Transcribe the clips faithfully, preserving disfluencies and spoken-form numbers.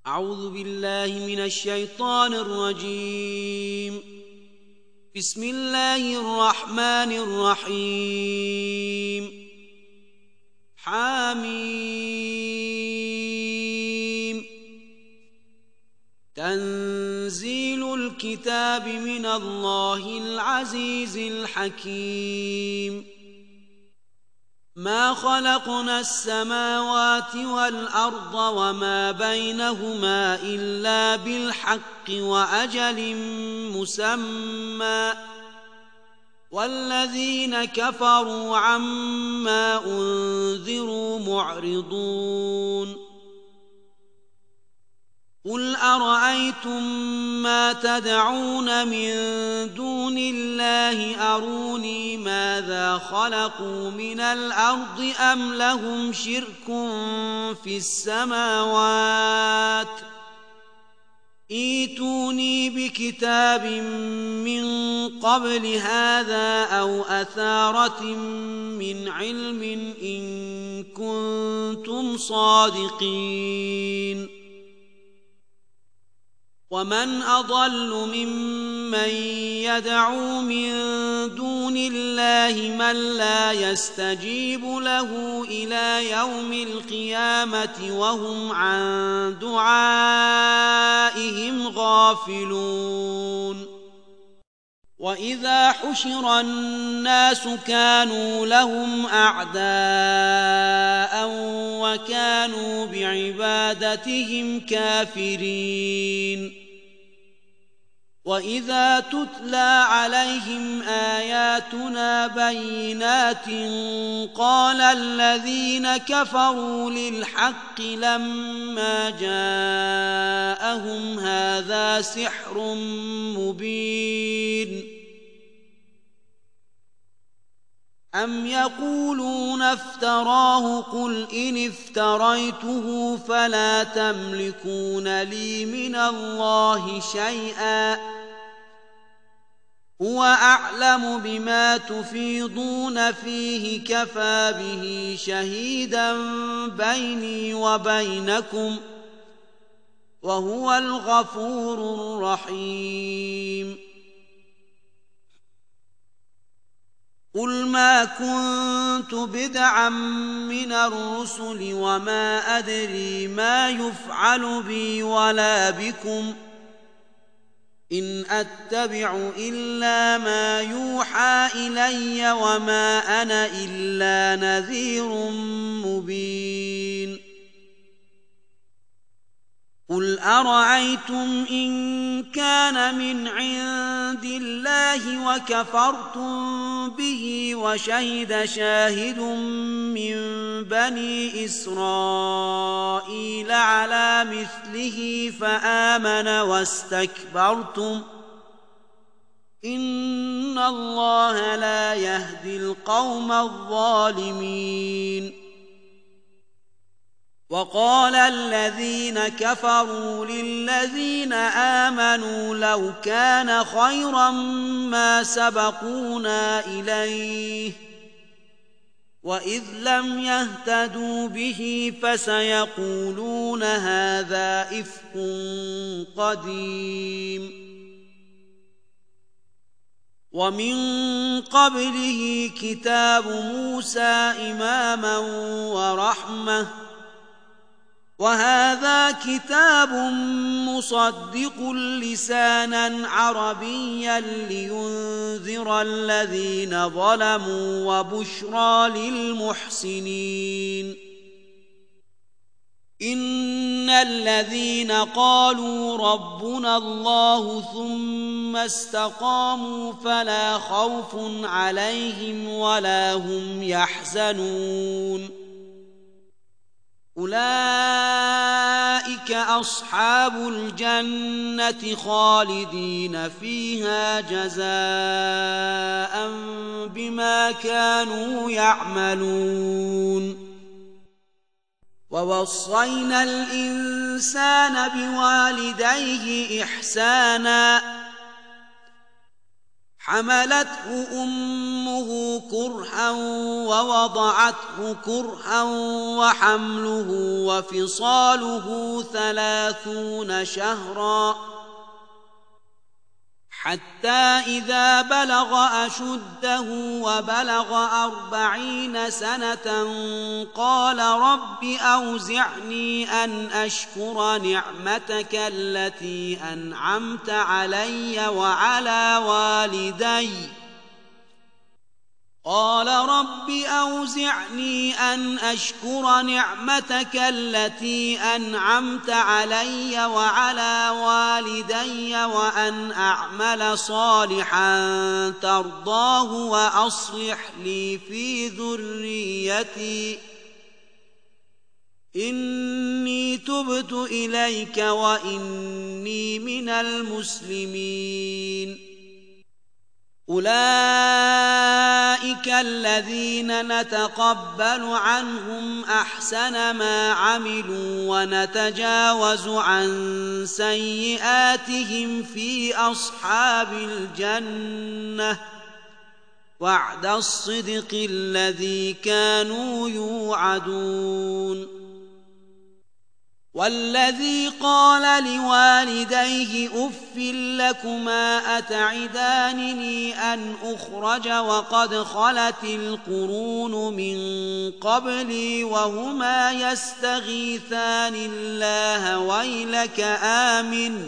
أعوذ بالله من الشيطان الرجيم. بسم الله الرحمن الرحيم. حميم. تنزيل الكتاب من الله العزيز الحكيم. ما خلقنا السماوات والأرض وما بينهما إلا بالحق وأجل مسمى، والذين كفروا عما أنذروا معرضون. قل أرأيتم ما تدعون من دون الله أروني ماذا خلقوا من الأرض أم لهم شرك في السماوات؟ ائتوني بكتاب من قبل هذا أو أثارة من علم إن كنتم صادقين. ومن أضل ممن يدعو من دون الله من لا يستجيب له إلى يوم القيامة وهم عن دعائهم غافلون. وإذا حشر الناس كانوا لهم أعداء وكانوا بعبادتهم كافرين. وإذا تتلى عليهم آياتنا بينات قال الذين كفروا للحق لما جاءهم هذا سحر مبين. أم يقولون افتراه قل إن افتريته فلا تملكون لي من الله شيئا هو أعلم بما تفيضون فيه كفى به شهيدا بيني وبينكم وهو الغفور الرحيم. قل ما كنت بدعا من الرسل وما أدري ما يفعل بي ولا بكم إن أتبع إلا ما يوحى إلي وما أنا إلا نذير مبين. قل أرأيتم إن كان من عند الله وكفرتم به وشهد شاهد من بني إسرائيل على مثله فآمن واستكبرتم إن الله لا يهدي القوم الظالمين. وقال الذين كفروا للذين آمنوا لو كان خيرا ما سبقونا إليه وإذ لم يهتدوا به فسيقولون هذا إفك قديم. ومن قبله كتاب موسى إماما ورحمة وهذا كتاب مصدق لسانا عربيا لينذر الذين ظلموا وبشرى للمحسنين. إن الذين قالوا ربنا الله ثم استقاموا فلا خوف عليهم ولا هم يحزنون. أولئك أصحاب الجنة خالدين فيها جزاء بما كانوا يعملون. ووصينا الإنسان بوالديه إحسانا حملته أمه كرها ووضعته كرها وحمله وفصاله ثلاثون شهرا حتى إذا بلغ أشده وبلغ أربعين سنة قال رب أوزعني أن أشكر نعمتك التي أنعمت علي وعلى والدي قال رب أوزعني أن أشكر نعمتك التي أنعمت علي وعلى والدي وأن أعمل صالحا ترضاه وأصلح لي في ذريتي إني تبت إليك وإني من المسلمين أولئك الذين نتقبل عنهم أحسن ما عملوا ونتجاوز عن سيئاتهم في أصحاب الجنة وعد الصدق الذي كانوا يوعدون والذي قال لوالديه أف لكما أتعدانني أن أخرج وقد خلت القرون من قبلي وهما يستغيثان الله ويلك آمن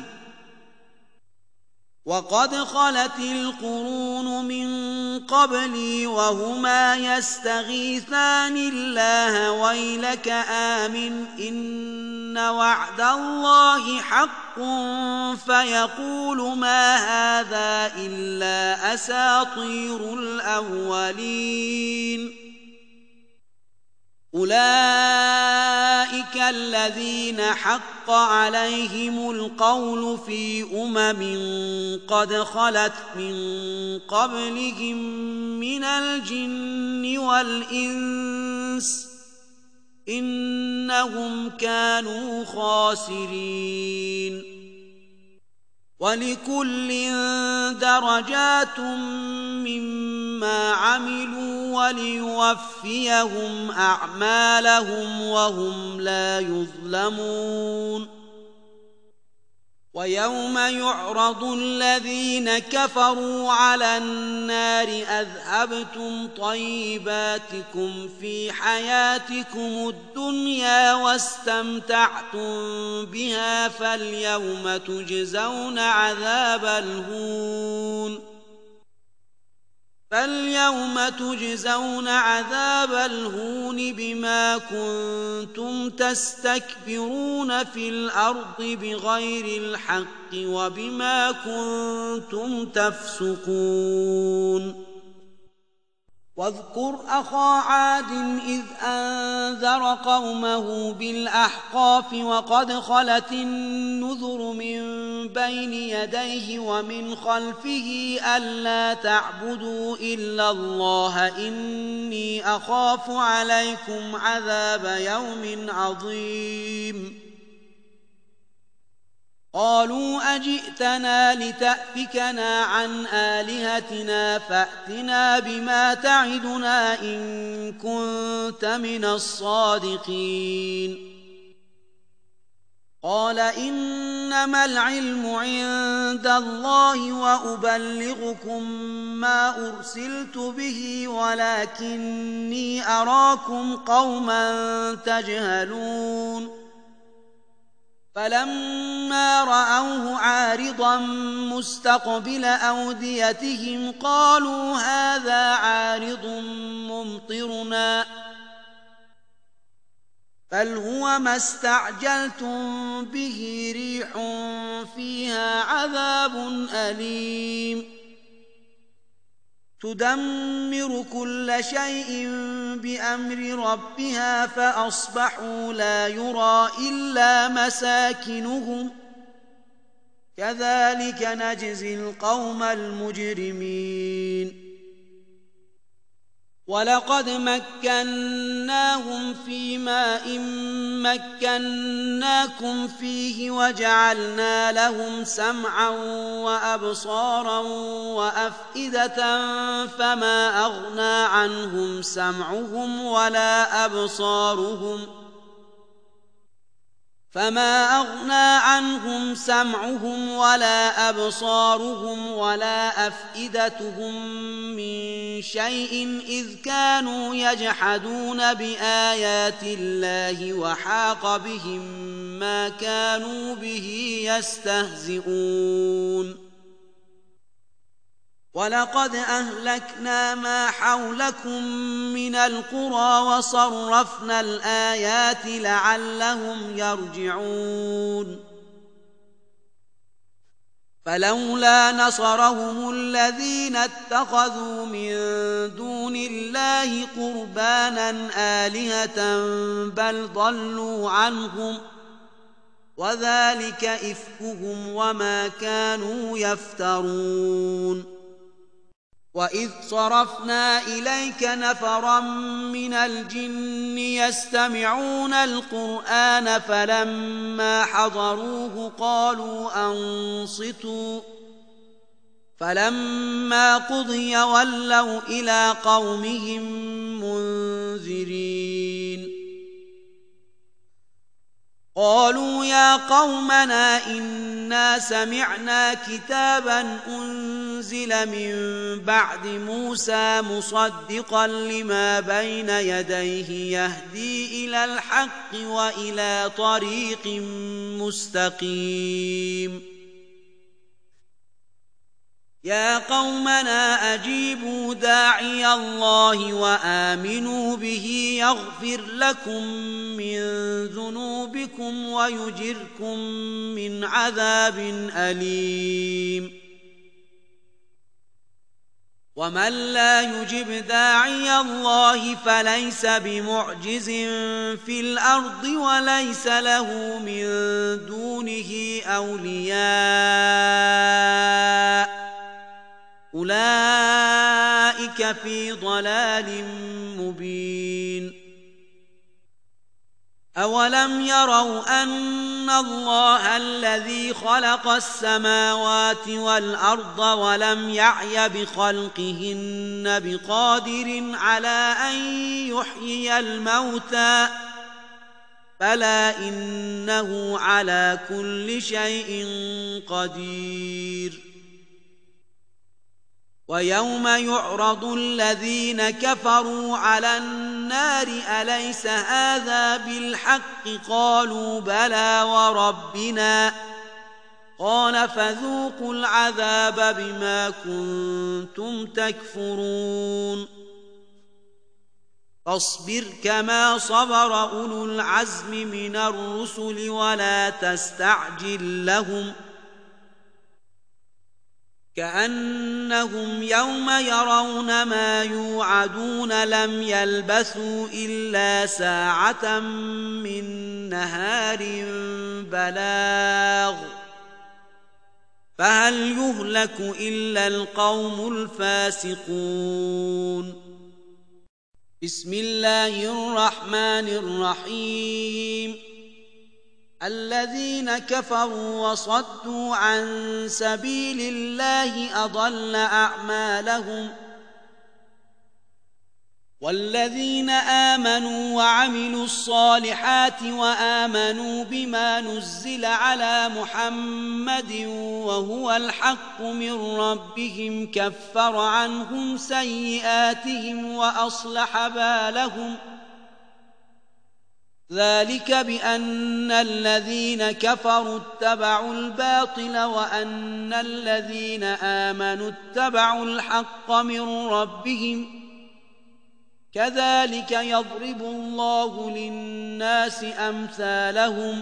وقد خلت القرون من قبلي وهما يستغيثان الله ويلك آمن إن وعد الله حق فيقول ما هذا إلا أساطير الأولين أولئك الذين حق عليهم القول في أمم قد خلت من قبلهم من الجن والإنس إنهم كانوا خاسرين ولكل درجات مما عملوا وليوفيهم أعمالهم وهم لا يظلمون ويوم يعرض الذين كفروا على النار أذهبتم طيباتكم في حياتكم الدنيا واستمتعتم بها فاليوم تجزون عذاب الهون فاليوم تجزون عذاب الهون بما كنتم تستكبرون في الأرض بغير الحق وبما كنتم تفسقون واذكر أخا عاد إذ أنذر قومه بالأحقاف وقد خلت النذر من بين يديه ومن خلفه ألا تعبدوا إلا الله إني أخاف عليكم عذاب يوم عظيم قالوا أجئتنا لتأفكنا عن آلهتنا فأتنا بما تعدنا إن كنت من الصادقين قال إنما العلم عند الله وأبلغكم ما أرسلت به ولكني أراكم قوما تجهلون فلما رأوه عارضا مستقبل أوديتهم قالوا هذا عارض ممطرنا بل هو ما استعجلتم به ريح فيها عذاب أليم تدمر كل شيء بأمر ربها فأصبحوا لا يرى إلا مساكنهم كذلك نجزي القوم المجرمين ولقد مكناهم في ماء مكناكم فيه وجعلنا لهم سمعا وأبصارا وأفئدة فما أغنى عنهم سمعهم ولا أبصارهم فما أغنى عنهم سمعهم ولا أبصارهم ولا أفئدتهم من شيء إذ كانوا يجحدون بآيات الله وحاق بهم ما كانوا به يستهزئون ولقد أهلكنا ما حولكم من القرى وصرفنا الآيات لعلهم يرجعون فلولا نصرهم الذين اتخذوا من دون الله قربانا آلهة بل ضلوا عنهم وذلك إفكهم وما كانوا يفترون وإذ صرفنا إليك نفرا من الجن يستمعون القرآن فلما حضروه قالوا أنصتوا فلما قضي ولوا إلى قومهم منذرين قالوا يا قومنا إنا سمعنا كتابا أنزل من بعد موسى مصدقا لما بين يديه يهدي إلى الحق وإلى طريق مستقيم يا قومنا أجيبوا داعي الله وآمنوا به يغفر لكم من ذنوبكم ويجركم من عذاب أليم ومن لا يجب داعي الله فليس بمعجز في الأرض وليس له من دونه أولياء أولئك في ضلال مبين أولم يروا أن الله الذي خلق السماوات والأرض ولم يعي بخلقهن بقادر على أن يحيي الموتى بلى إنه على كل شيء قدير ويوم يعرض الذين كفروا على النار أليس هذا بالحق قالوا بلى وربنا قال فذوقوا العذاب بما كنتم تكفرون فاصبر كما صبر أولو العزم من الرسل ولا تستعجل لهم كأنهم يوم يرون ما يوعدون لم يلبثوا إلا ساعة من نهار بلاغ فهل يهلك إلا القوم الفاسقون بسم الله الرحمن الرحيم الذين كفروا وصدوا عن سبيل الله أضل أعمالهم والذين آمنوا وعملوا الصالحات وآمنوا بما نزل على محمد وهو الحق من ربهم كفر عنهم سيئاتهم وأصلح بالهم ذلك بأن الذين كفروا اتبعوا الباطل وأن الذين آمنوا اتبعوا الحق من ربهم كذلك يضرب الله للناس أمثالهم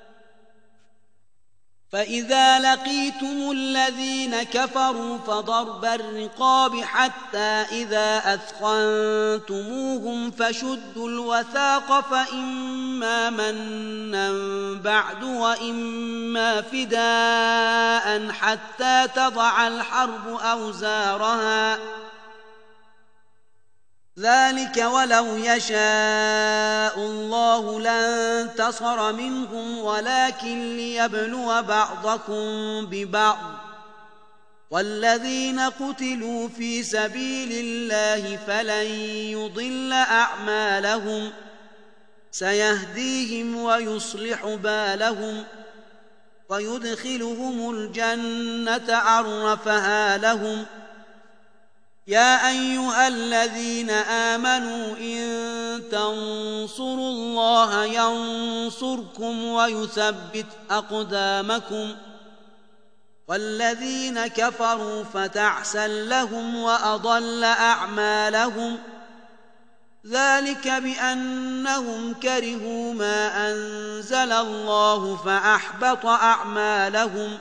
فإذا لقيتم الذين كفروا فضرب الرقاب حتى إذا أثخنتموهم فشدوا الوثاق فإما منا بعد وإما فداء حتى تضع الحرب أوزارها ذلك ولو يشاء الله لانتصر منهم ولكن ليبلو بعضكم ببعض والذين قتلوا في سبيل الله فلن يضل أعمالهم سيهديهم ويصلح بالهم ويدخلهم الجنة عرفها لهم يا أيها الذين آمنوا إن تنصروا الله ينصركم ويثبت أقدامكم والذين كفروا فتعسا لهم وأضل أعمالهم ذلك بأنهم كرهوا ما أنزل الله فأحبط أعمالهم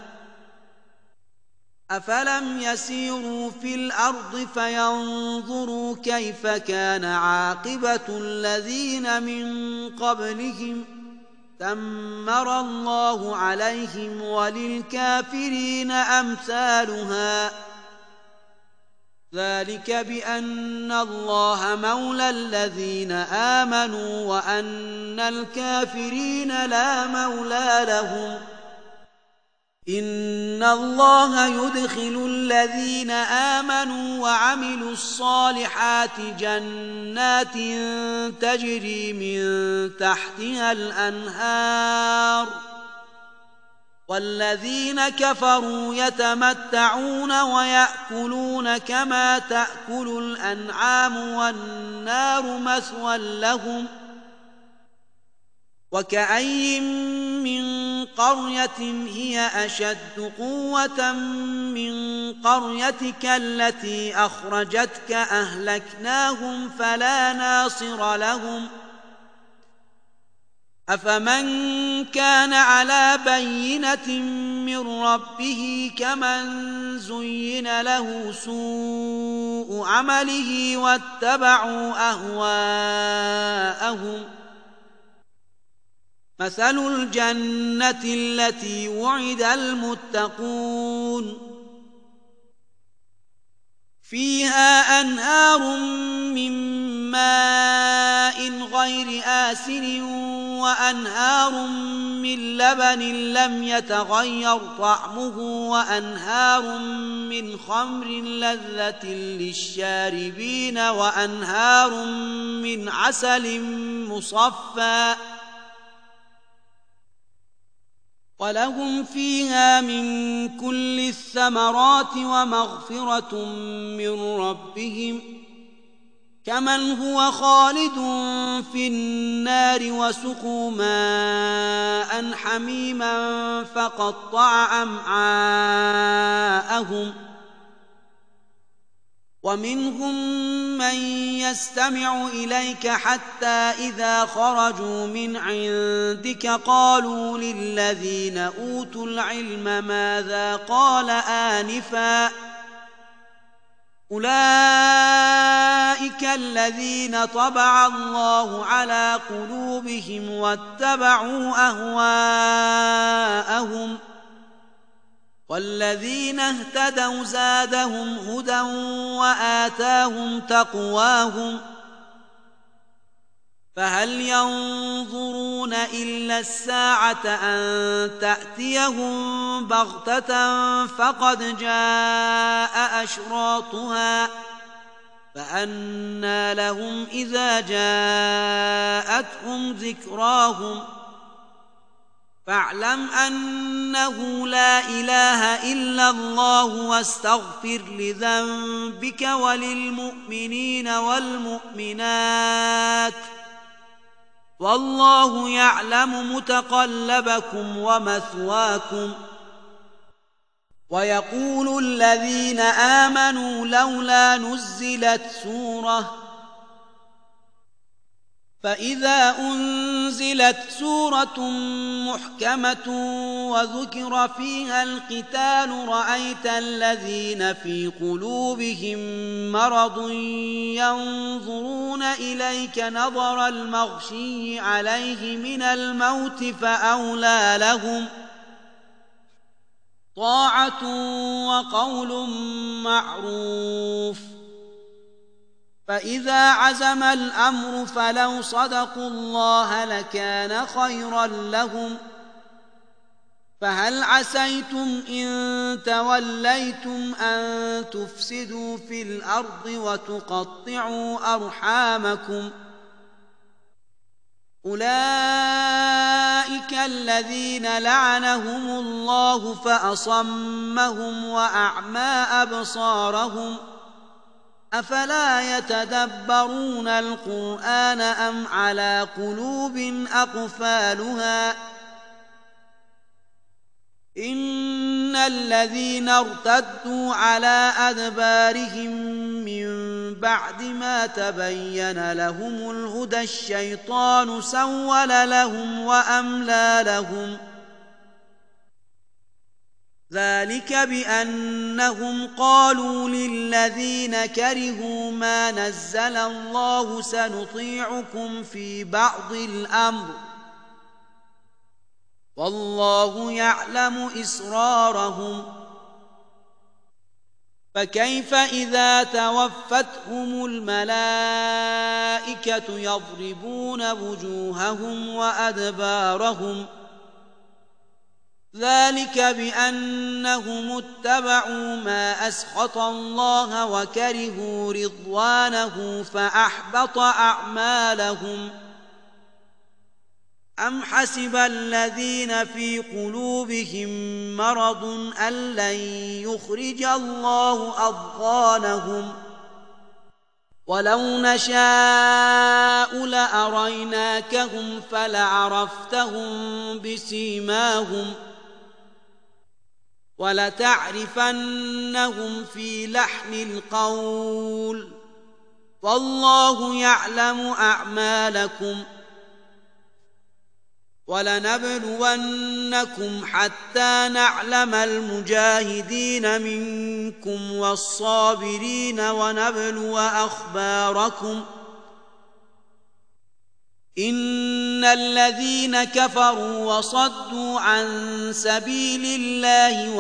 أفلم يسيروا في الأرض فينظروا كيف كان عاقبة الذين من قبلهم دمر الله عليهم وللكافرين أمثالها ذلك بأن الله مولى الذين آمنوا وأن الكافرين لا مولى لهم إن الله يدخل الذين آمنوا وعملوا الصالحات جنات تجري من تحتها الأنهار والذين كفروا يتمتعون ويأكلون كما تأكل الأنعام والنار مثوى لهم وكأي من قرية هي أشد قوة من قريتك التي أخرجتك أهلكناهم فلا ناصر لهم أفمن كان على بينة من ربه كمن زين له سوء عمله واتبعوا أهواءهم مثل الجنة التي وعد المتقون فيها أنهار من ماء غير آسن وأنهار من لبن لم يتغير طعمه وأنهار من خمر لذة للشاربين وأنهار من عسل مصفى ولهم فيها من كل الثمرات ومغفرة من ربهم كمن هو خالد في النار وسقوا ماء حميما فقطع أمعاءهم ومنهم من يستمع إليك حتى إذا خرجوا من عندك قالوا للذين أوتوا العلم ماذا قال آنفا أولئك الذين طبع الله على قلوبهم واتبعوا أهواءهم والذين اهتدوا زادهم هدى وآتاهم تقواهم فهل ينظرون إلا الساعة أن تأتيهم بغتة فقد جاء أشراطها فأنى لهم إذا جاءتهم ذكراهم فاعلم أنه لا إله إلا الله واستغفر لذنبك وللمؤمنين والمؤمنات والله يعلم متقلبكم ومثواكم ويقول الذين آمنوا لولا نزلت سورة فإذا أنزلت سورة محكمة وذكر فيها القتال رأيت الذين في قلوبهم مرض ينظرون إليك نظر المغشي عليه من الموت فأولى لهم طاعة وقول معروف فإذا عزم الأمر فلو صدقوا الله لكان خيرا لهم فهل عسيتم إن توليتم أن تفسدوا في الأرض وتقطعوا أرحامكم أولئك الذين لعنهم الله فأصمهم وأعمى أبصارهم أفلا يتدبرون القرآن أم على قلوب أقفالها إن الذين ارتدوا على أدبارهم من بعد ما تبين لهم الهدى الشيطان سول لهم وأملى لهم ذلك بأنهم قالوا للذين كرهوا ما نزل الله سنطيعكم في بعض الأمر والله يعلم إسرارهم فكيف إذا توفتهم الملائكة يضربون وجوههم وأدبارهم ذلك بأنهم اتبعوا ما أسخط الله وكرهوا رضوانه فأحبط أعمالهم أم حسب الذين في قلوبهم مرض أن لن يخرج الله أضغانهم ولو نشاء لأريناكهم فلعرفتهم بسيماهم ولتعرفنهم في لحن القول والله يعلم أعمالكم ولنبلونكم حتى نعلم المجاهدين منكم والصابرين ونبلو أخباركم إن الذين كفروا وصدوا عن سبيل الله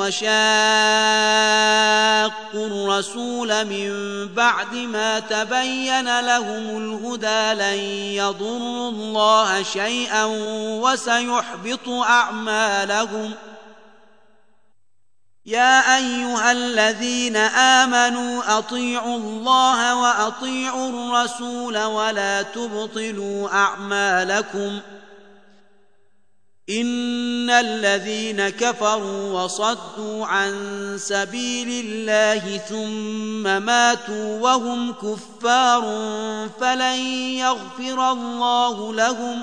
وشاقوا الرسول من بعد ما تبين لهم الهدى لن يضروا الله شيئا وسيحبط أعمالهم يا أيها الذين آمنوا أطيعوا الله وأطيعوا الرسول ولا تبطلوا أعمالكم إن الذين كفروا وصدوا عن سبيل الله ثم ماتوا وهم كفار فلن يغفر الله لهم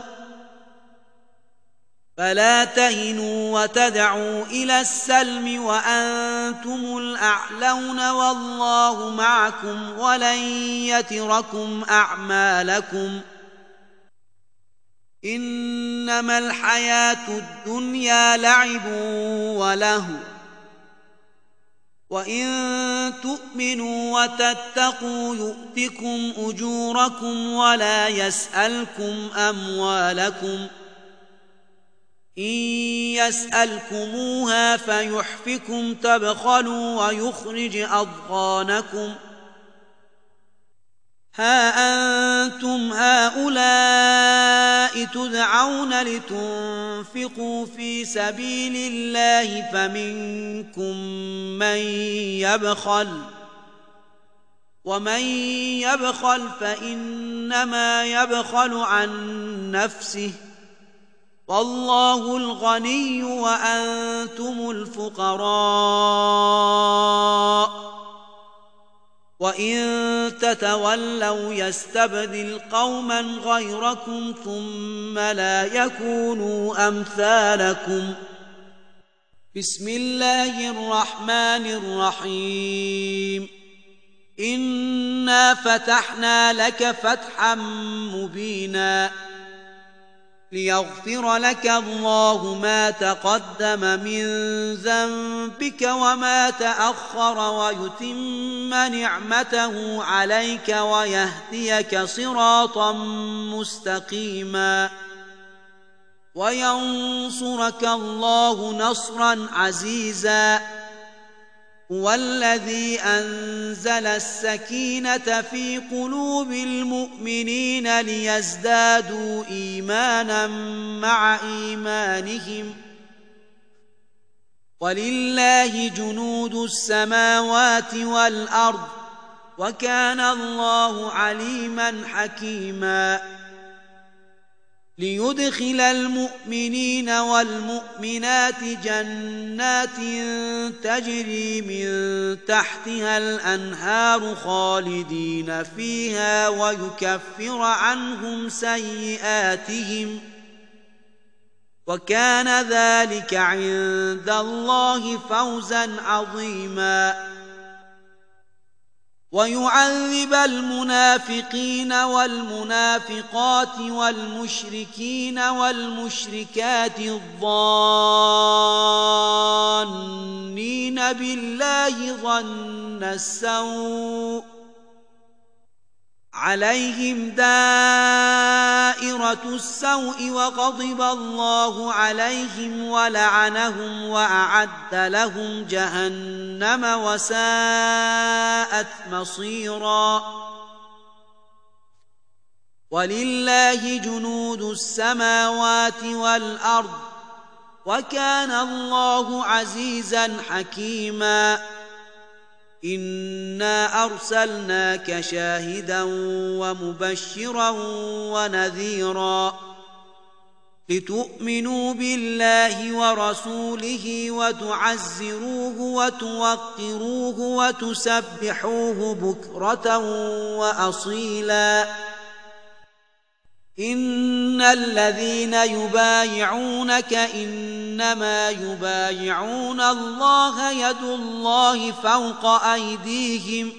فلا تهنوا وتدعوا إلى السلم وأنتم الأعلون والله معكم ولن يتركم أعمالكم إنما الحياة الدنيا لعب ولهو وإن تؤمنوا وتتقوا يؤتكم أجوركم ولا يسألكم أموالكم إن يسألكموها فيحفكم تبخلوا ويخرج أضغانكم ها أنتم هؤلاء تدعون لتنفقوا في سبيل الله فمنكم من يبخل ومن يبخل فإنما يبخل عن نفسه والله الغني وأنتم الفقراء وإن تتولوا يستبدل قوما غيركم ثم لا يكونوا أمثالكم بسم الله الرحمن الرحيم إنا فتحنا لك فتحا مبينا ليغفر لك الله ما تقدم من ذنبك وما تأخر ويتم نعمته عليك ويهديك صراطا مستقيما وينصرك الله نصرا عزيزا هو الذي أنزل السكينة في قلوب المؤمنين ليزدادوا إيمانا مع إيمانهم ولله جنود السماوات والأرض وكان الله عليما حكيما ليدخل المؤمنين والمؤمنات جنات تجري من تحتها الأنهار خالدين فيها ويكفر عنهم سيئاتهم وكان ذلك عند الله فوزا عظيما ويعذب المنافقين والمنافقات والمشركين والمشركات الظانين بالله ظن السوء عليهم دائرة السوء وغضب الله عليهم ولعنهم وأعد لهم جهنم وساءت مصيرا ولله جنود السماوات والأرض وكان الله عزيزا حكيما إنا أرسلناك شاهدا ومبشرا ونذيرا لتؤمنوا بالله ورسوله وتعزروه وتوقروه وتسبحوه بكرة وأصيلا إن الذين يبايعونك إنما يبايعون الله يد الله فوق أيديهم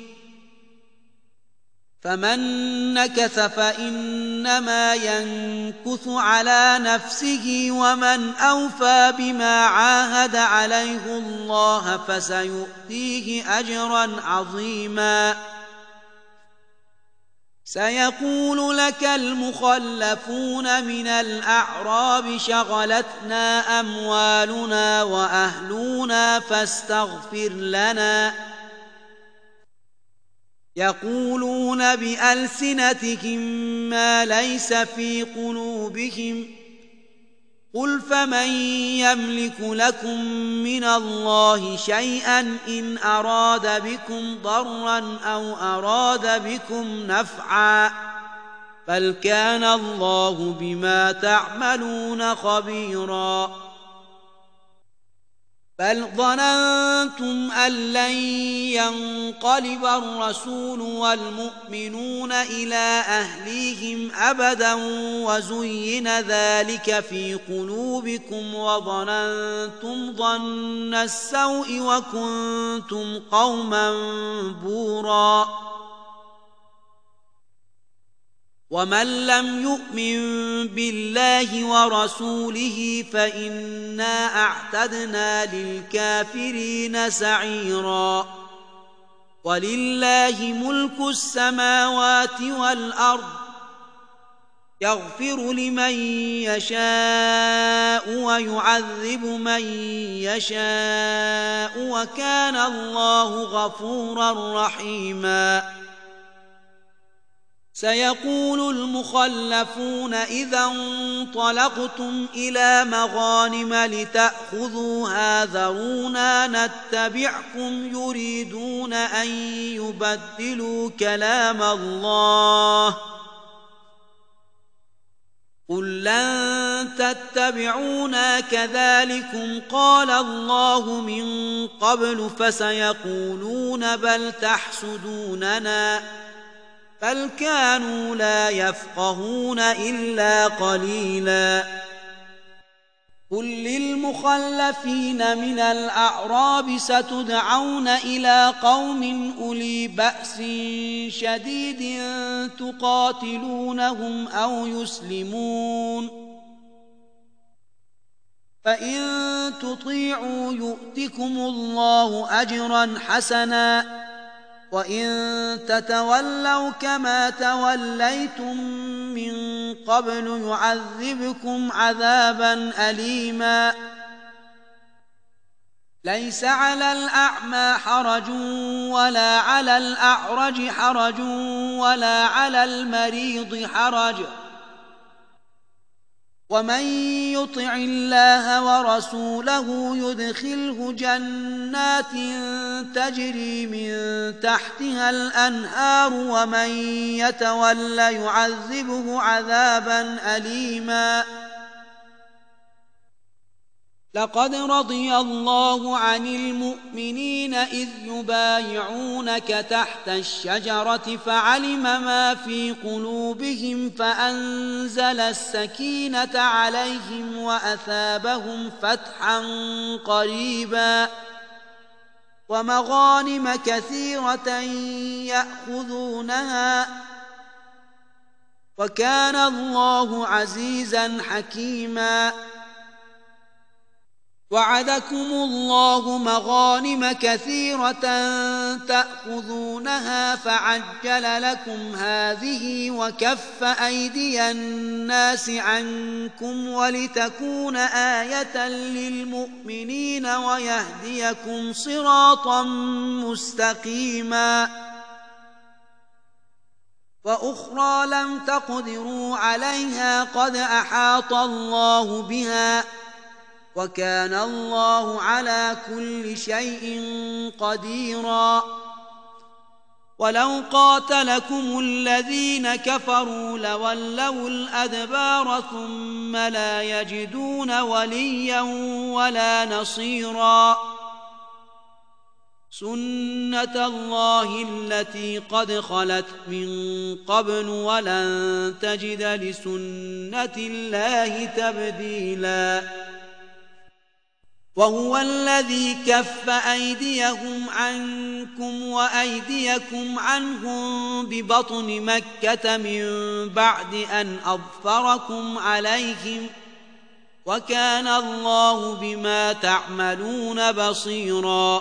فمن نكث فإنما ينكث على نفسه ومن أوفى بما عاهد عليه الله فسيؤتيه أجرا عظيما سيقول لك المخلفون من الأعراب شغلتنا أموالنا وأهلنا فاستغفر لنا يقولون بألسنتهم ما ليس في قلوبهم قل فمن يملك لكم من الله شيئا إن أراد بكم ضرا أو أراد بكم نفعا بل كان الله بما تعملون خبيرا بل ظننتم أن لن ينقلب الرسول والمؤمنون إلى أهليهم أبدا وزين ذلك في قلوبكم وظننتم ظن السوء وكنتم قوما بورا ومن لم يؤمن بالله ورسوله فإنا أعتدنا للكافرين سعيرا ولله ملك السماوات والأرض يغفر لمن يشاء ويعذب من يشاء وكان الله غفورا رحيما سيقول المخلفون إذا انطلقتم إلى مغانم لتأخذوها ذرونا نتبعكم يريدون أن يبدلوا كلام الله قل لن تتبعونا كذلكم قال الله من قبل فسيقولون بل تحسدوننا بل كانوا لا يفقهون إلا قليلا قل للمخلفين من الأعراب ستدعون إلى قوم أولي بأس شديد تقاتلونهم أو يسلمون فإن تطيعوا يؤتكم الله أجرا حسنا وإن تتولوا كما توليتم من قبل يعذبكم عذابا أليما ليس على الأعمى حرج ولا على الأعرج حرج ولا على المريض حرج ومن يطع الله ورسوله يدخله جنات تجري من تحتها الأنهار ومن يتولى يعذبه عذابا أليما. لقد رضي الله عن المؤمنين إذ يبايعونك تحت الشجرة فعلم ما في قلوبهم فأنزل السكينة عليهم وأثابهم فتحا قريبا ومغانم كثيرة يأخذونها وكان الله عزيزا حكيما. وعدكم الله مغانم كثيرة تأخذونها فعجل لكم هذه وكف أيدي الناس عنكم ولتكون آية للمؤمنين ويهديكم صراطا مستقيما. وأخرى لم تقدروا عليها قد أحاط الله بها وكان الله على كل شيء قديرا. ولو قاتلكم الذين كفروا لولوا الأدبار ثم لا يجدون وليا ولا نصيرا. سنة الله التي قد خلت من قبل ولن تجد لسنة الله تبديلا. وهو الذي كف أيديهم عنكم وأيديكم عنهم ببطن مكة من بعد أن أظفركم عليهم وكان الله بما تعملون بصيرا.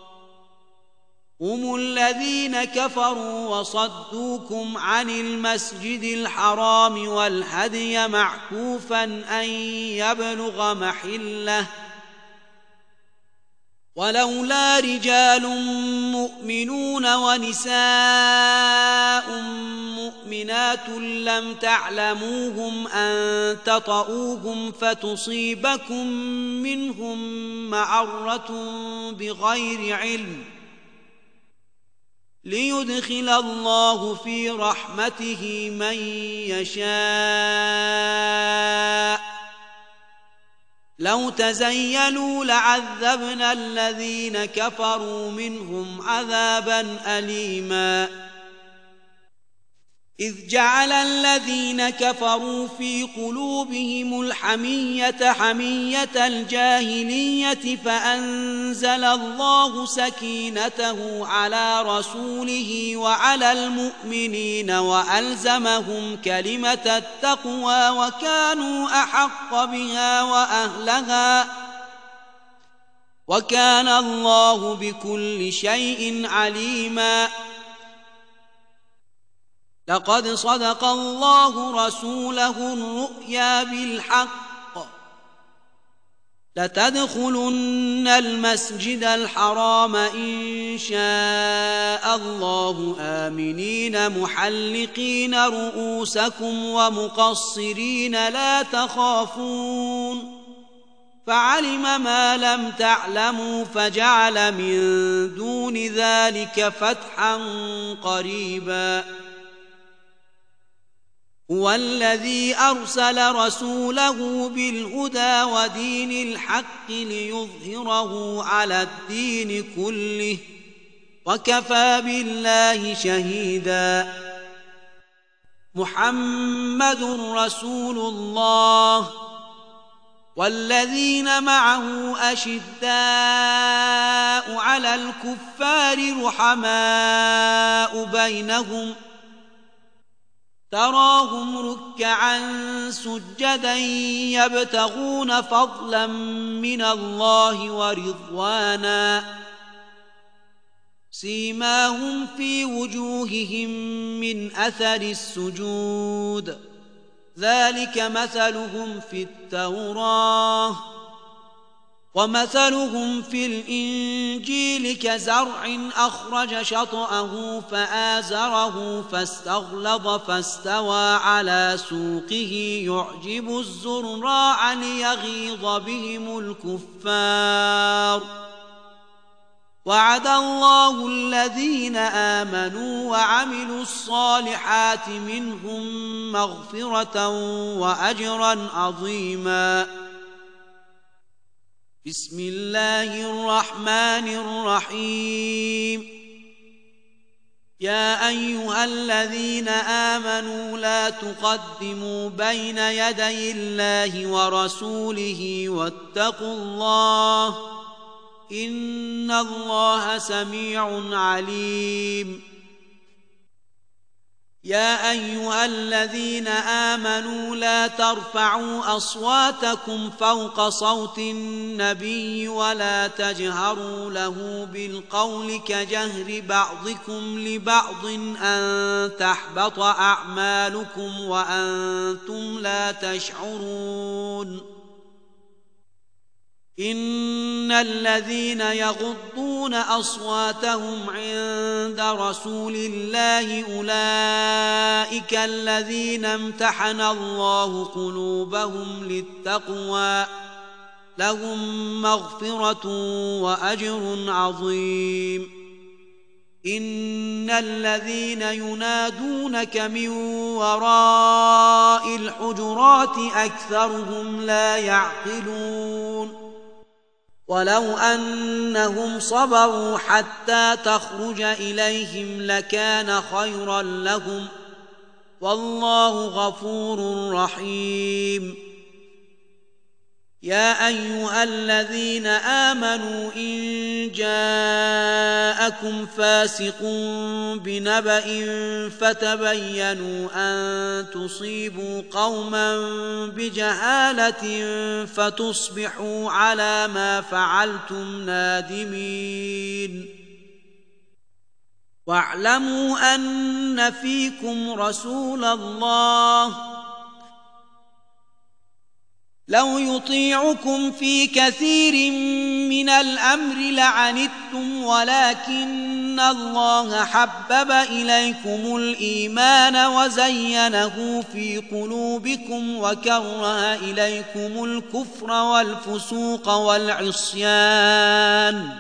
هم الذين كفروا وصدوكم عن المسجد الحرام والهدي معكوفا أن يبلغ محله ولولا رجال مؤمنون ونساء مؤمنات لم تعلموهم أن تطؤوهم فتصيبكم منهم معرة بغير علم ليدخل الله في رحمته من يشاء. لو تزيلوا لعذبنا الذين كفروا منهم عذابا أليما. إذ جعل الذين كفروا في قلوبهم الحمية حمية الجاهلية فأنزل الله سكينته على رسوله وعلى المؤمنين وألزمهم كلمة التقوى وكانوا أحق بها وأهلها وكان الله بكل شيء عليما. لقد صدق الله رسوله الرؤيا بالحق لتدخلن المسجد الحرام إن شاء الله آمنين محلقين رؤوسكم ومقصرين لا تخافون فعلم ما لم تعلموا فجعل من دون ذلك فتحا قريبا. هو الذي أرسل رسوله بالهدى ودين الحق ليظهره على الدين كله وكفى بالله شهيدا. محمد رسول الله والذين معه أشداء على الكفار رحماء بينهم تراهم ركعا سجدا يبتغون فضلا من الله ورضوانا سيماهم في وجوههم من أثر السجود ذلك مثلهم في التوراة ومثلهم في الإنجيل كزرع أخرج شطأه فآزره فاستغلظ فاستوى على سوقه يعجب الزراع ليغيظ بهم الكفار. وعد الله الذين آمنوا وعملوا الصالحات منهم مغفرة وأجرا عظيما. بسم الله الرحمن الرحيم. يا أيها الذين آمنوا لا تقدموا بين يدي الله ورسوله واتقوا الله إن الله سميع عليم. يا أيها الذين آمنوا لا ترفعوا أصواتكم فوق صوت النبي ولا تجهروا له بالقول كجهر بعضكم لبعض أن تحبط أعمالكم وأنتم لا تشعرون. إن الذين يغضون أصواتهم عند رسول الله أولئك الذين امتحن الله قلوبهم للتقوى لهم مغفرة وأجر عظيم. إن الذين ينادونك من وراء الحجرات أكثرهم لا يعقلون. ولو أنهم صبروا حتى تخرج إليهم لكان خيرا لهم والله غفور رحيم. يا أيها الذين آمنوا إن جاءكم فاسق بنبأ فتبينوا أن تصيبوا قوما بجهالة فتصبحوا على ما فعلتم نادمين. واعلموا أن فيكم رسول الله لو يطيعكم في كثير من الأمر لعنتم ولكن الله حبب إليكم الإيمان وزينه في قلوبكم وكره إليكم الكفر والفسوق والعصيان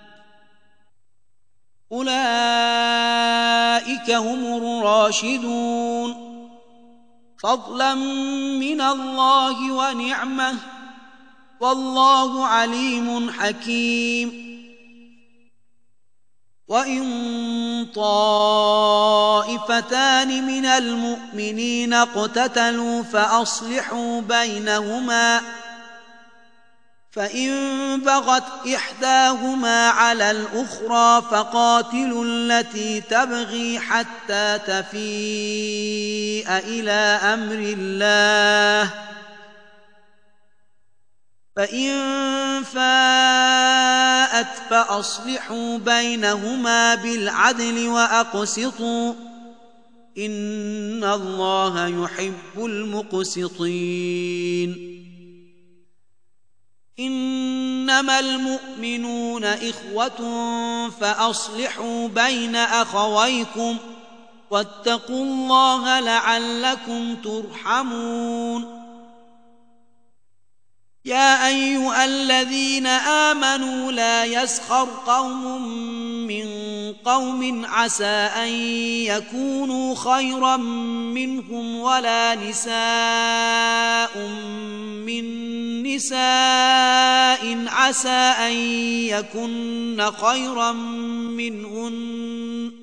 أولئك هم الراشدون فضلا من الله ونعمة والله عليم حكيم. وإن طائفتان من المؤمنين اقتتلوا فأصلحوا بينهما فإن بغت إحداهما على الأخرى فقاتلوا التي تبغي حتى تفيء إلى أمر الله فإن فاءت فأصلحوا بينهما بالعدل وأقسطوا إن الله يحب المقسطين. إنما المؤمنون إخوة فأصلحوا بين أخويكم واتقوا الله لعلكم ترحمون. يا أيها الذين آمنوا لا يسخر قوم من قوم عسى أن يكونوا خيرا منهم ولا نساء من نساء عسى أن يكن خيرا منهن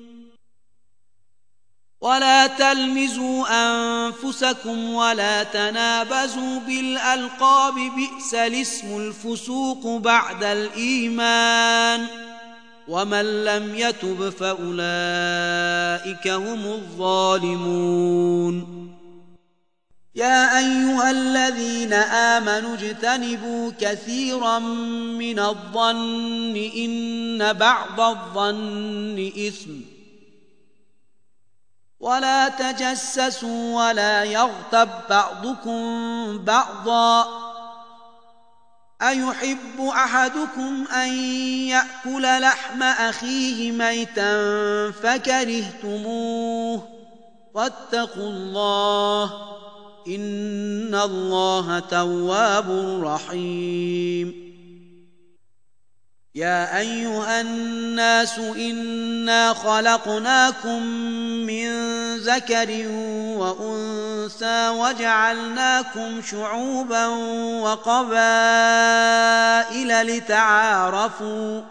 ولا تلمزوا أنفسكم ولا تنابزوا بالألقاب بئس الاسم الفسوق بعد الإيمان ومن لم يتب فأولئك هم الظالمون. يا أيها الذين آمنوا اجتنبوا كثيرا من الظن إن بعض الظن إثم ولا تجسسوا ولا يغتب بعضكم بعضا أيحب أحدكم أن يأكل لحم أخيه ميتا فكرهتموه واتقوا الله إن الله تواب رحيم يا أيها الناس إنا خلقناكم من ذكر وأنثى وجعلناكم شعوبا وقبائل لتعارفوا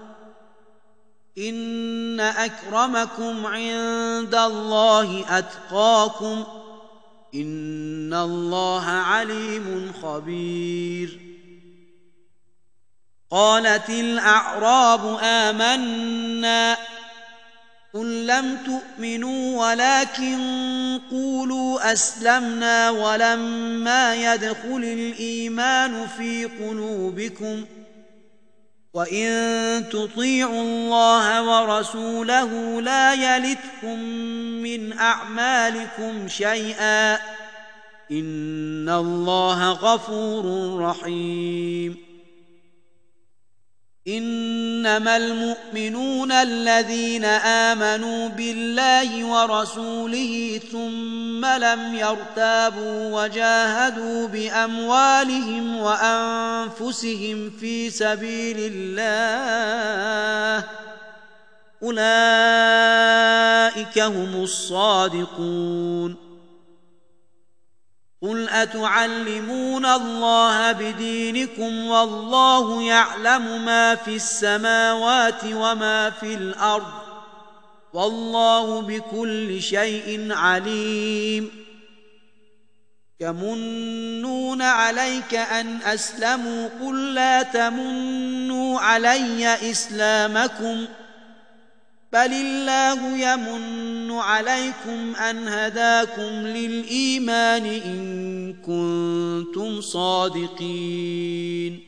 إن أكرمكم عند الله أتقاكم إن الله عليم خبير قالت الأعراب آمنا قل لم تؤمنوا ولكن قولوا أسلمنا ولما يدخل الإيمان في قلوبكم وإن تطيعوا الله ورسوله لا يلتكم من أعمالكم شيئا إن الله غفور رحيم إنما المؤمنون الذين آمنوا بالله ورسوله ثم لم يرتابوا وجاهدوا بأموالهم وأنفسهم في سبيل الله أولئك هم الصادقون قل أتعلمون الله بدينكم والله يعلم ما في السماوات وما في الأرض والله بكل شيء عليم يمنون عليك أن أسلموا قل لا تمنوا علي إسلامكم بل الله يمن عليكم أن هداكم للإيمان إن كنتم صادقين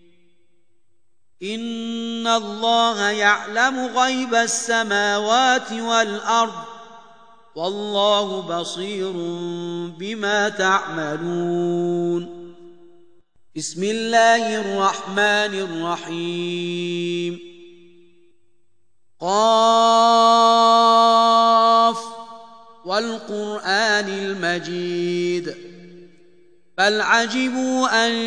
إن الله يعلم غيب السماوات والأرض والله بصير بما تعملون بسم الله الرحمن الرحيم قاف والقرآن المجيد بل عجبوا أن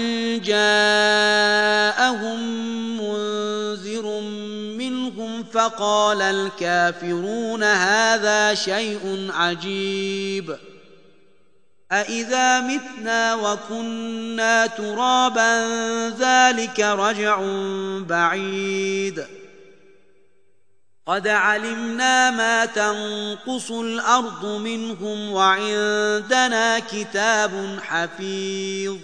جاءهم منذر منهم فقال الكافرون هذا شيء عجيب أإذا متنا وكنا ترابا ذلك رجع بعيد قد علمنا ما تنقص الأرض منهم وعندنا كتاب حفيظ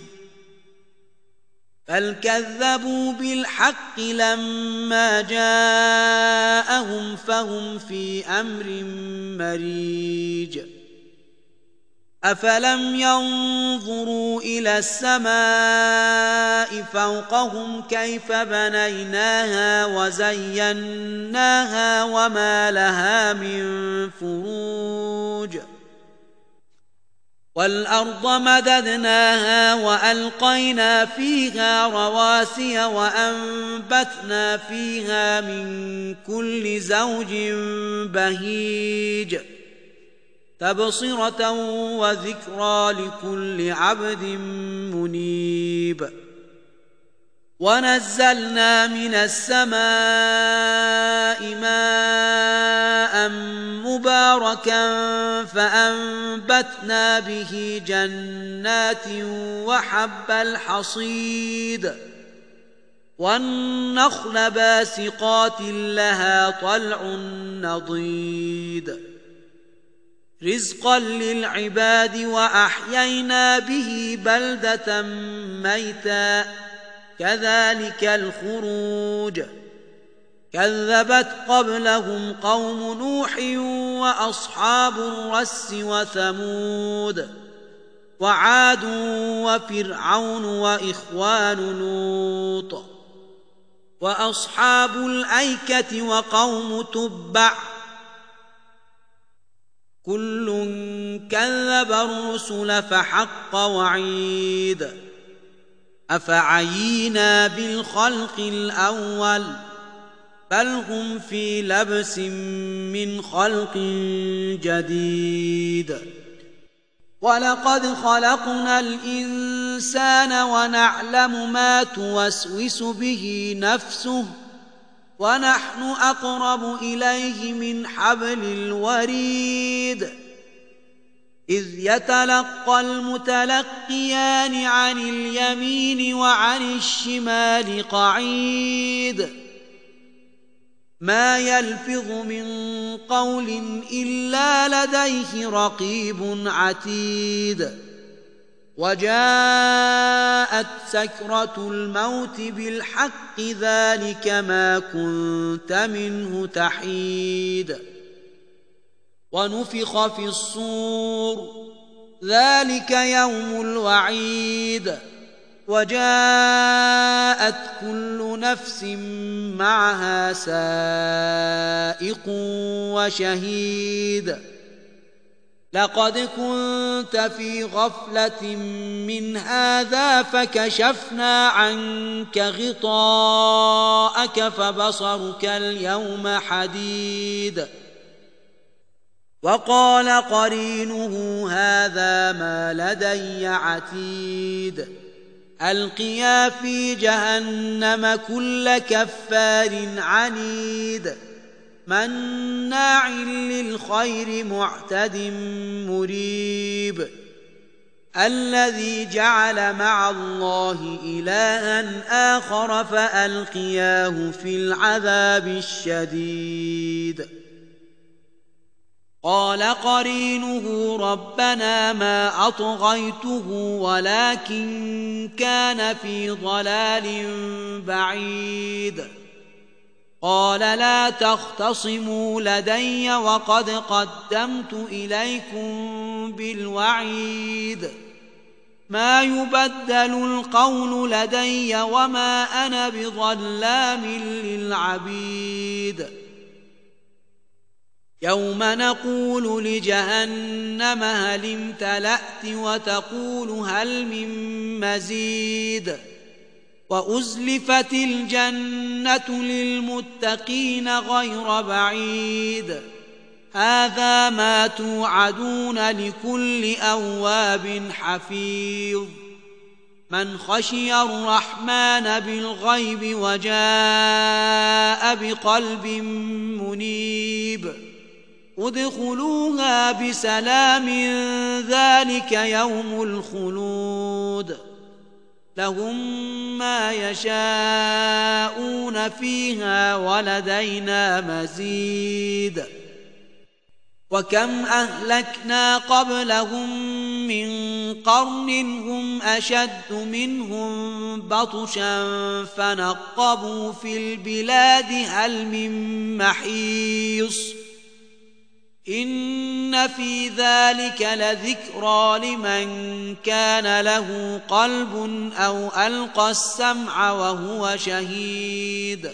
بل كذبوا بالحق لما جاءهم فهم في أمر مريج أفلم ينظروا إلى السماء فوقهم كيف بنيناها وزيناها وما لها من فروج والأرض مددناها وألقينا فيها رواسي وأنبتنا فيها من كل زوج بهيج تبصرة وذكرى لكل عبد منيب ونزلنا من السماء ماء مباركا فأنبتنا به جنات وحب الحصيد والنخل باسقات لها طلع نضيد رزقا للعباد وأحيينا به بلدة ميتا كذلك الخروج كذبت قبلهم قوم نوح وأصحاب الرس وثمود وعاد وفرعون وإخوان لوط وأصحاب الأيكة وقوم تبع كل كذب الرسل فحق وعيد أفعينا بالخلق الأول بل هم في لبس من خلق جديد. ولقد خلقنا الإنسان ونعلم ما توسوس به نفسه ونحن أقرب إليه من حبل الوريد. إذ يتلقى المتلقيان عن اليمين وعن الشمال قعيد ما يلفظ من قول إلا لديه رقيب عتيد. وجاءت سكرة الموت بالحق ذلك ما كنت منه تحيد. ونفخ في الصور ذلك يوم الوعيد. وجاءت كل نفس معها سائق وشهيد. لقد كنت في غفلة من هذا فكشفنا عنك غطاءك فبصرك اليوم حديد. وقال قرينه هذا ما لدي عتيد. ألقيا في جهنم كل كفار عنيد مناع للخير معتد مريب. الذي جعل مع الله إلها آخر فألقياه في العذاب الشديد. قال قرينه ربنا ما أطغيته ولكن كان في ضلال بعيد. قال لا تختصموا لدي وقد قدمت إليكم بالوعيد. ما يبدل القول لدي وما أنا بظلام للعبيد. يوم نقول لجهنم هل امتلأت وتقول هل من مزيد. وأزلفت الجنة للمتقين غير بعيد. هذا ما توعدون لكل أواب حفيظ. من خشي الرحمن بالغيب وجاء بقلب منيب. ادخلوها بسلام ذلك يوم الخلود. لهم ما يشاءون فيها ولدينا مزيد. وكم أهلكنا قبلهم من قرن هم أشد منهم بطشا فنقبوا في البلاد هل من محيص. إن في ذلك لذكرى لمن كان له قلب أو ألقى السمع وهو شهيد.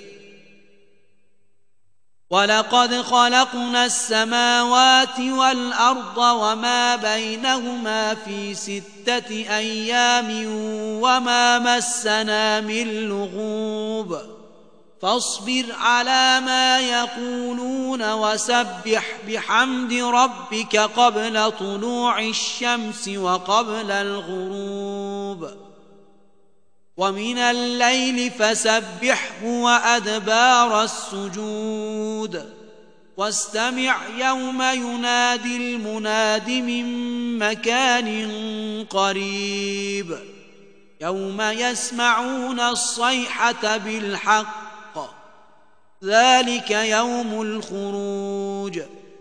ولقد خلقنا السماوات والأرض وما بينهما في ستة أيام وما مسنا من لغوب. فاصبر على ما يقولون وسبح بحمد ربك قبل طلوع الشمس وقبل الغروب. ومن الليل فسبحه وأدبار السجود. واستمع يوم ينادي المناد من مكان قريب. يوم يسمعون الصيحة بالحق ذلك يوم الخروج.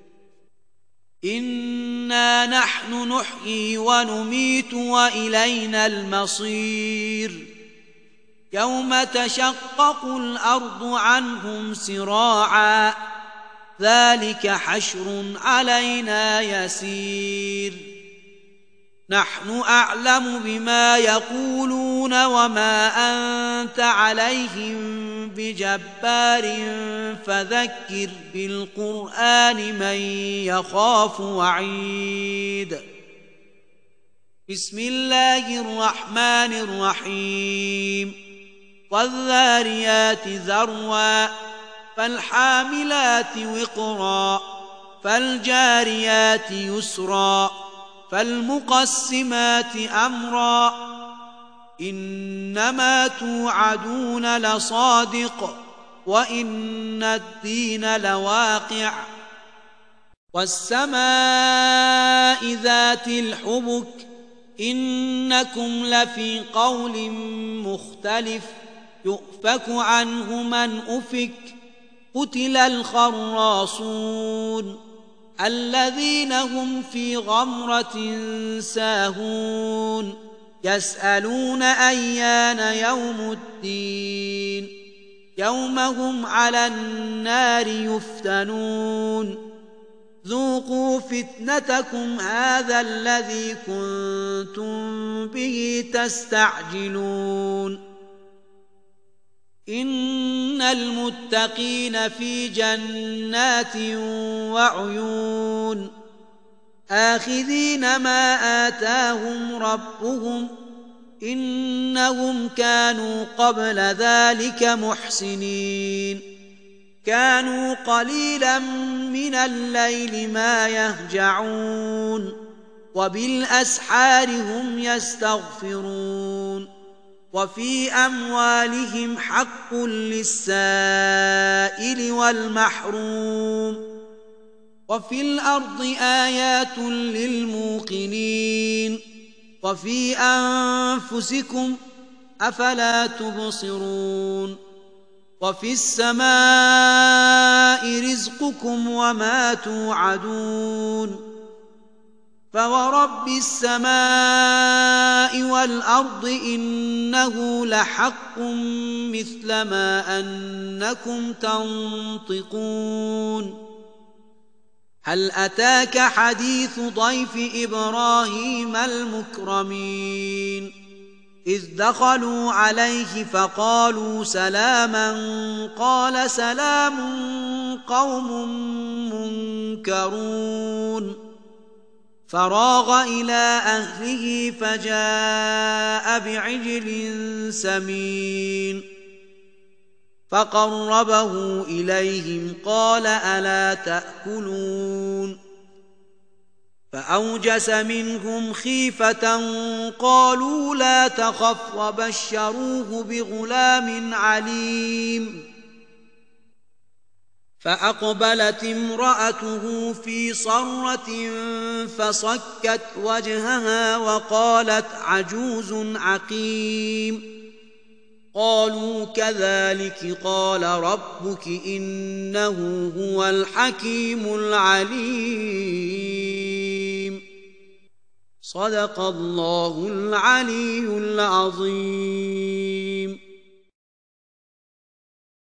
إنا نحن نحيي ونميت وإلينا المصير. يوم تشقق الأرض عنهم سراعا ذلك حشر علينا يسير. نحن أعلم بما يقولون وما أنت عليهم بجبار فذكر بالقرآن من يخاف وعيد. بسم الله الرحمن الرحيم والذاريات ذروا فالحاملات وقرا فالجاريات يسرا فالمقسمات أمرا إنما توعدون لصادق وإن الدين لواقع والسماء ذات الحبك إنكم لفي قول مختلف يؤفك عنه من أفك قتل الخراصون الذين هم في غمرة ساهون يسألون أيان يوم الدين يوم هم على النار يفتنون ذوقوا فتنتكم هذا الذي كنتم به تستعجلون إن المتقين في جنات وعيون آخذين ما آتاهم ربهم إنهم كانوا قبل ذلك محسنين كانوا قليلا من الليل ما يهجعون وبالأسحار هم يستغفرون وفي أموالهم حق للسائل والمحروم وفي الأرض آيات للموقنين وفي أنفسكم أفلا تبصرون وفي السماء رزقكم وما توعدون فورب السماء والأرض إنه لحق مثل ما أنكم تنطقون هل أتاك حديث ضيف إبراهيم المكرمين إذ دخلوا عليه فقالوا سلاما قال سلام قوم منكرون فراغ إلى أهله فجاء بعجل سمين فقربه إليهم قال ألا تأكلون فأوجس منهم خيفة قالوا لا تخف وبشروه بغلام عليم فأقبلت امرأته في صرة فصكت وجهها وقالت عجوز عقيم قالوا كذلك قال ربك إنه هو الحكيم العليم صدق الله العلي العظيم.